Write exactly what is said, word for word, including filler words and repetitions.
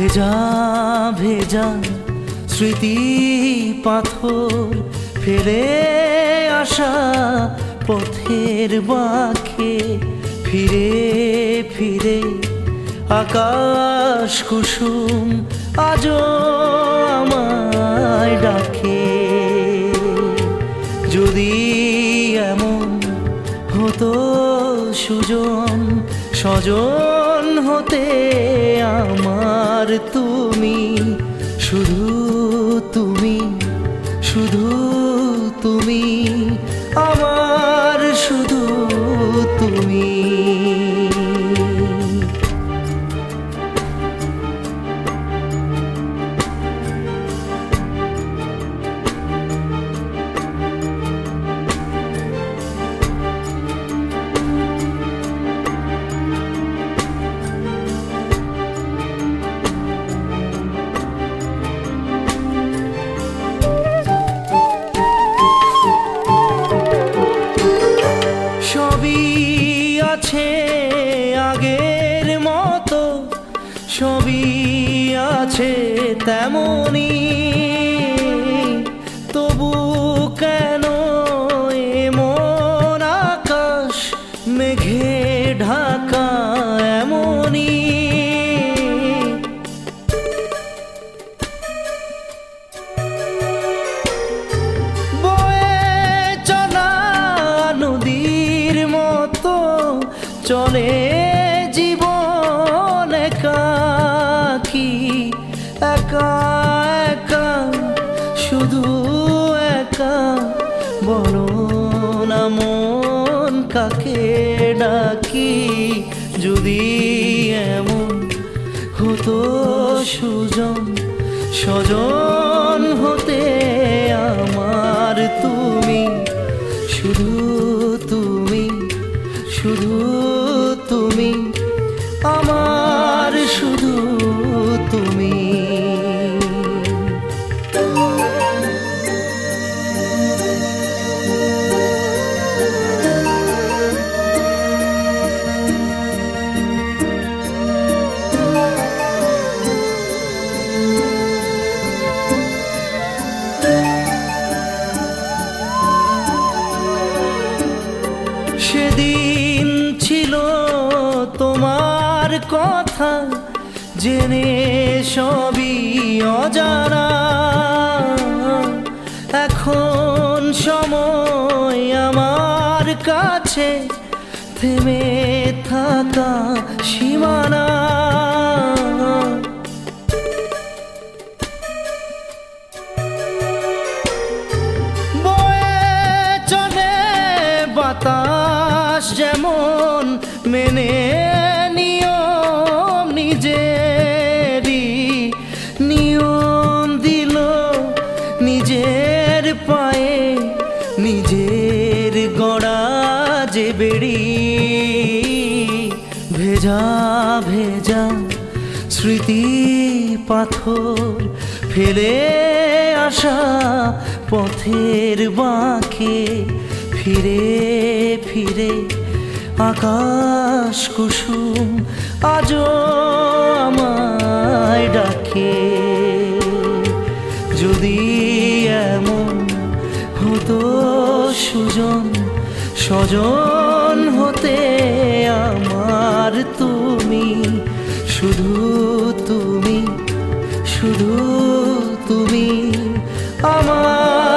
ভেজা ভেজা স্মৃতি পাথর ফেলে আসা পথের বাঁকে ফিরে ফিরে আকাশ কুসুম আজও আমায় ডাকে। যদি এমন হতো সুজন স্বজন হতে আমার তুমি, শুধু তুমি, শুধু তুমি, আমার শুধু তুমি। আগের মতো সবই আছে তেমনি, তবু কেন এমন আকাশ মেঘে ঢাকা এমনি। বয়ে চলা নদীর মতো চলে জীবন একাকী, একা একা শুধু একা। বলো না মন কাকে ডাকি, যদি এমন হতো সুজন স্বজন হতে আমার তুমি, শুধু তুমি, শুধু তুমি, আমার শুধু তুমি। সেদিন ছিল তোমার কথা জেনে সবই অজানা, এখন সময় আমার কাছে থেমে থাকা সীমানা। বয়ে চলে বাতাস যেমন মেনে নিয়ম নিজেরই, নিয়ম দিল নিজের পায়ে নিজের গড়া যে বেড়ি। ভেজা ভেজা স্মৃতি পাথর ফেলে আসা পথের বাঁকে ফিরে ফিরে আকাশ কুসুম আজও আমায় ডাকে। যদি এমন হতো সুজন স্বজন হতে আমার তুমি, শুধু তুমি, শুধু তুমি, আমার